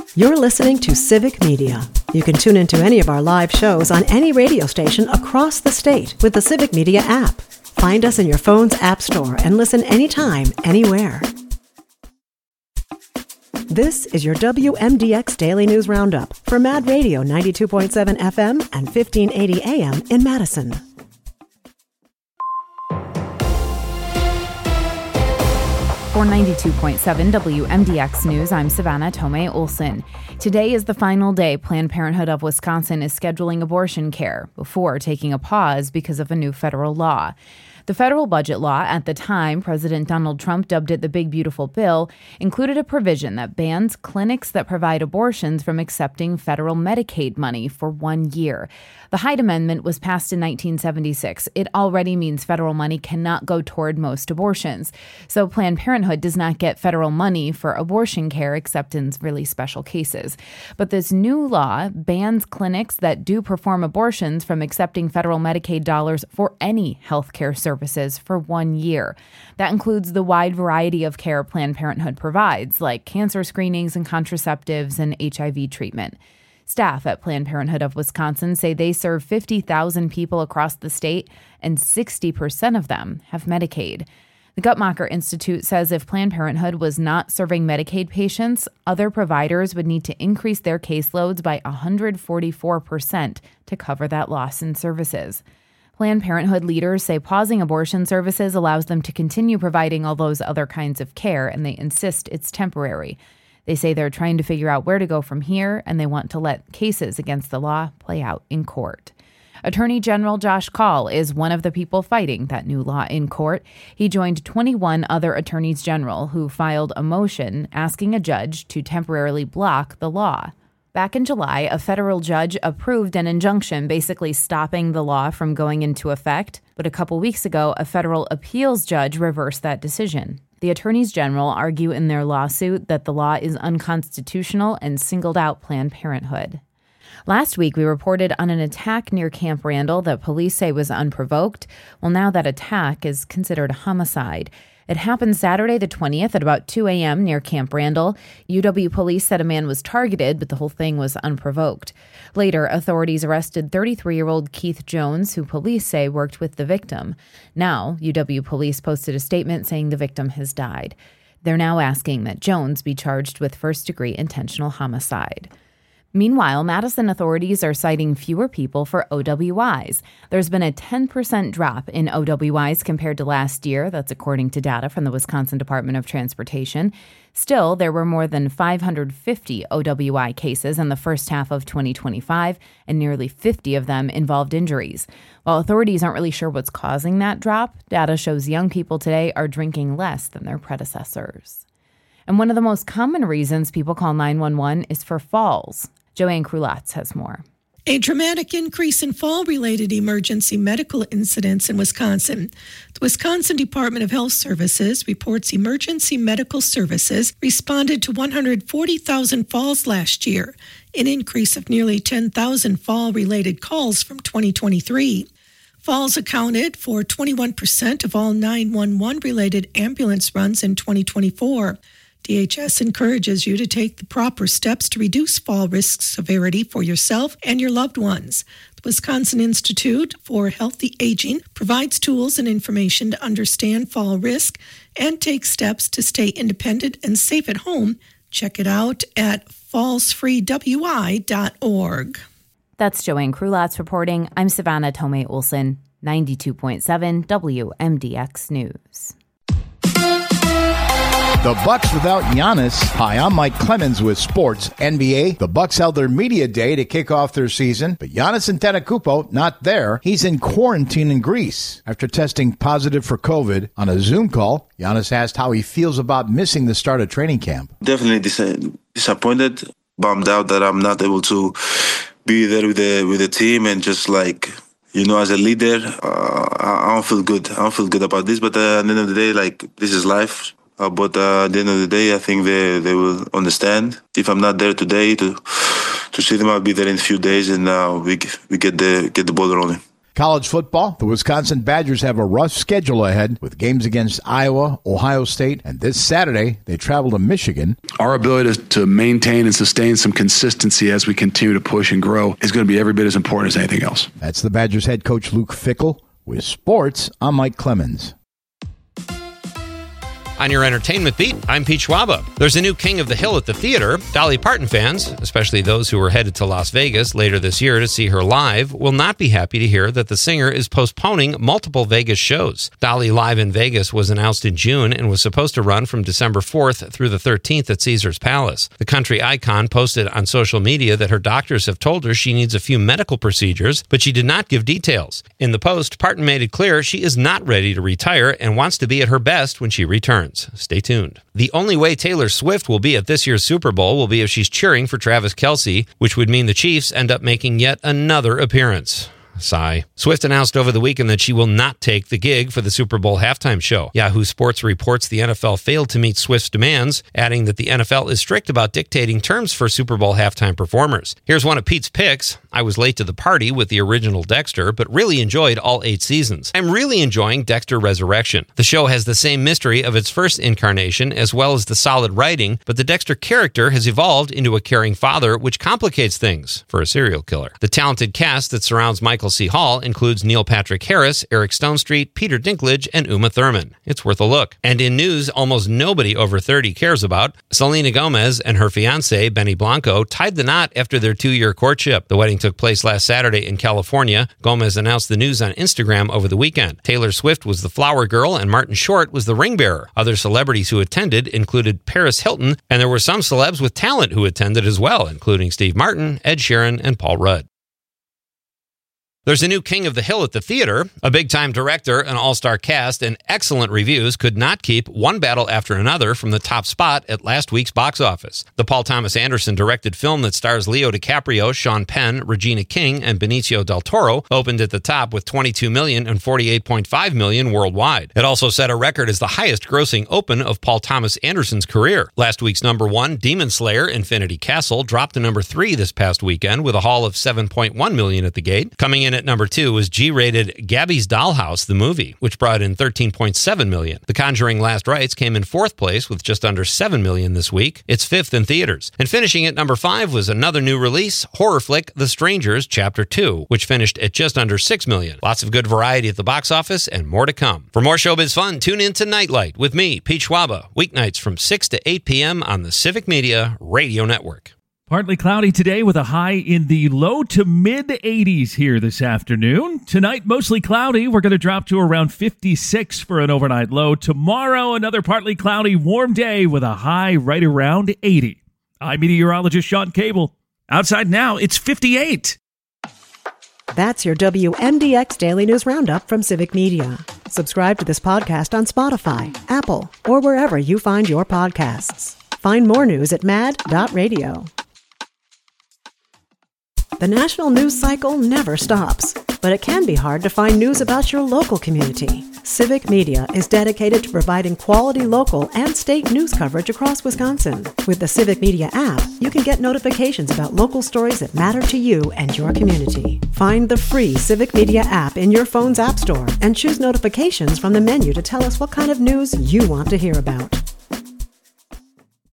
You're listening to Civic Media. You can tune into any of our live shows on any radio station across the state with the Civic Media app. Find us in your phone's app store and listen anytime, anywhere. This is your WMDX Daily News Roundup for Mad Radio 92.7 FM and 1580 AM in Madison. For 92.7 WMDX News, I'm Savannah Tomei Olson. Today is the final day Planned Parenthood of Wisconsin is scheduling abortion care before taking a pause because of a new federal law. The federal budget law, at the time President Donald Trump dubbed it the Big Beautiful Bill, included a provision that bans clinics that provide abortions from accepting federal Medicaid money for 1 year. The Hyde Amendment was passed in 1976. It already means federal money cannot go toward most abortions. So Planned Parenthood does not get federal money for abortion care except in really special cases. But this new law bans clinics that do perform abortions from accepting federal Medicaid dollars for any health care services for 1 year. That includes the wide variety of care Planned Parenthood provides, like cancer screenings and contraceptives and HIV treatment. Staff at Planned Parenthood of Wisconsin say they serve 50,000 people across the state, and 60% of them have Medicaid. The Guttmacher Institute says if Planned Parenthood was not serving Medicaid patients, other providers would need to increase their caseloads by 144% to cover that loss in services. Planned Parenthood leaders say pausing abortion services allows them to continue providing all those other kinds of care, and they insist it's temporary. They say they're trying to figure out where to go from here, and they want to let cases against the law play out in court. Attorney General Josh Kaul is one of the people fighting that new law in court. He joined 21 other attorneys general who filed a motion asking a judge to temporarily block the law. Back in July, a federal judge approved an injunction basically stopping the law from going into effect. But a couple weeks ago, a federal appeals judge reversed that decision. The attorneys general argue in their lawsuit that the law is unconstitutional and singled out Planned Parenthood. Last week, we reported on an attack near Camp Randall that police say was unprovoked. Well, now that attack is considered a homicide. It happened Saturday the 20th at about 2 a.m. near Camp Randall. UW police said a man was targeted, but the whole thing was unprovoked. Later, authorities arrested 33-year-old Keith Jones, who police say worked with the victim. Now, UW police posted a statement saying the victim has died. They're now asking that Jones be charged with first-degree intentional homicide. Meanwhile, Madison authorities are citing fewer people for OWIs. There's been a 10% drop in OWIs compared to last year. That's according to data from the Wisconsin Department of Transportation. Still, there were more than 550 OWI cases in the first half of 2025, and nearly 50 of them involved injuries. While authorities aren't really sure what's causing that drop, data shows young people today are drinking less than their predecessors. And one of the most common reasons people call 911 is for falls. Joanne Krulatz has more. A dramatic increase in fall-related emergency medical incidents in Wisconsin. The Wisconsin Department of Health Services reports emergency medical services responded to 140,000 falls last year, an increase of nearly 10,000 fall-related calls from 2023. Falls accounted for 21% of all 911-related ambulance runs in 2024. DHS encourages you to take the proper steps to reduce fall risk severity for yourself and your loved ones. The Wisconsin Institute for Healthy Aging provides tools and information to understand fall risk and take steps to stay independent and safe at home. Check it out at fallsfreewi.org. That's Joanne Krulatz reporting. I'm Savannah Tomei Olson, 92.7 WMDX News. The Bucks without Giannis. Hi, I'm Mike Clemens with Sports NBA. The Bucks held their media day to kick off their season, but Giannis Antetokounmpo not there. He's in quarantine in Greece after testing positive for COVID. On a Zoom call, Giannis asked how he feels about missing the start of training camp. Definitely disappointed, bummed out that I'm not able to be there with the team and just like, as a leader, I don't feel good. I don't feel good about this, but at the end of the day, this is life. But at the end of the day, I think they will understand. If I'm not there today to see them, I'll be there in a few days, and we get the ball rolling. College football, the Wisconsin Badgers have a rough schedule ahead with games against Iowa, Ohio State, and this Saturday they travel to Michigan. Our ability to maintain and sustain some consistency as we continue to push and grow is going to be every bit as important as anything else. That's the Badgers head coach Luke Fickell. With sports, I'm Mike Clemens. On your entertainment beat, I'm Pete Schwaba. There's a new King of the Hill at the theater. Dolly Parton fans, especially those who are headed to Las Vegas later this year to see her live, will not be happy to hear that the singer is postponing multiple Vegas shows. Dolly Live in Vegas was announced in June and was supposed to run from December 4th through the 13th at Caesars Palace. The country icon posted on social media that her doctors have told her she needs a few medical procedures, but she did not give details. In the post, Parton made it clear she is not ready to retire and wants to be at her best when she returns. Stay tuned. The only way Taylor Swift will be at this year's Super Bowl will be if she's cheering for Travis Kelce, which would mean the Chiefs end up making yet another appearance. Sigh. Swift announced over the weekend that she will not take the gig for the Super Bowl halftime show. Yahoo Sports reports the NFL failed to meet Swift's demands, adding that the NFL is strict about dictating terms for Super Bowl halftime performers. Here's one of Pete's picks. I was late to the party with the original Dexter, but really enjoyed all 8 seasons. I'm really enjoying Dexter Resurrection. The show has the same mystery of its first incarnation as well as the solid writing, but the Dexter character has evolved into a caring father, which complicates things for a serial killer. The talented cast that surrounds Michael C. Hall includes Neil Patrick Harris, Eric Stonestreet, Peter Dinklage, and Uma Thurman. It's worth a look. And in news almost nobody over 30 cares about, Selena Gomez and her fiancé, Benny Blanco, tied the knot after their 2-year courtship. The wedding took place last Saturday in California. Gomez announced the news on Instagram over the weekend. Taylor Swift was the flower girl and Martin Short was the ring bearer. Other celebrities who attended included Paris Hilton, and there were some celebs with talent who attended as well, including Steve Martin, Ed Sheeran, and Paul Rudd. There's a new King of the Hill at the theater. A big-time director, an all-star cast, and excellent reviews could not keep One Battle After Another from the top spot at last week's box office. The Paul Thomas Anderson-directed film that stars Leo DiCaprio, Sean Penn, Regina King, and Benicio del Toro opened at the top with $22 million and $48.5 million worldwide. It also set a record as the highest-grossing open of Paul Thomas Anderson's career. Last week's number 1, Demon Slayer: Infinity Castle, dropped to number 3 this past weekend with a haul of $7.1 million at the gate. Coming in at number 2 was G-rated Gabby's Dollhouse, the movie, which brought in $13.7 million. The Conjuring Last Rites came in 4th place with just under $7 million this week. It's 5th in theaters. And finishing at number 5 was another new release, horror flick The Strangers Chapter 2, which finished at just under $6 million. Lots of good variety at the box office and more to come. For more showbiz fun, tune in to Nightlight with me, Pete Schwaba, weeknights from 6 to 8 p.m. on the Civic Media Radio Network. Partly cloudy today with a high in the low to mid 80s here this afternoon. Tonight, mostly cloudy. We're going to drop to around 56 for an overnight low. Tomorrow, another partly cloudy, warm day with a high right around 80. I'm meteorologist Sean Cable. Outside now, it's 58. That's your WMDX Daily News Roundup from Civic Media. Subscribe to this podcast on Spotify, Apple, or wherever you find your podcasts. Find more news at mad.radio. The national news cycle never stops, but it can be hard to find news about your local community. Civic Media is dedicated to providing quality local and state news coverage across Wisconsin. With the Civic Media app, you can get notifications about local stories that matter to you and your community. Find the free Civic Media app in your phone's app store and choose notifications from the menu to tell us what kind of news you want to hear about.